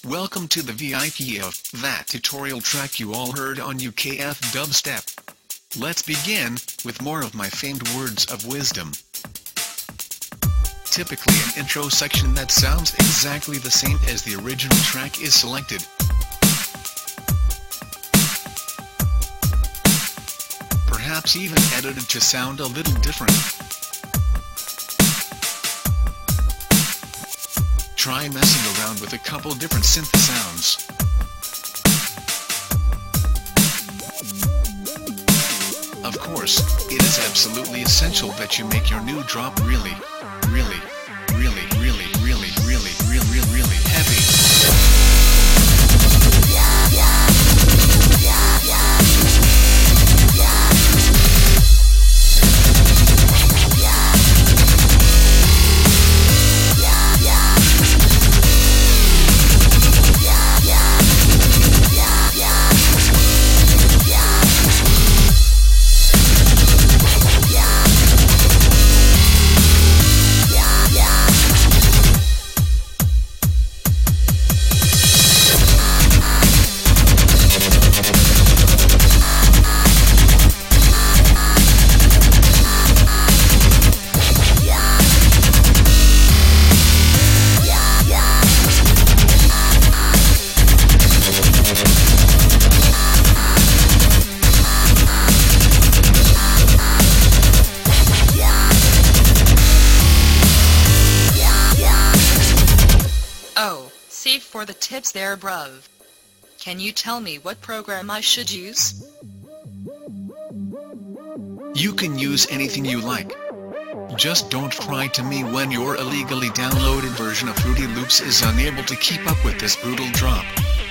Welcome to the VIP of that tutorial track you all heard on UKF Dubstep. Let's begin with more of my famed words of wisdom. Typically an intro section that sounds exactly the same as the original track is selected. Perhaps even edited to sound a little different. Try messing around with a couple different synth sounds. Of course, it is absolutely essential that you make your new drop really heavy. Oh, save for the tips there, bruv. Can you tell me what program I should use? You can use anything you like. Just don't cry to me when your illegally downloaded version of Fruity Loops is unable to keep up with this brutal drop.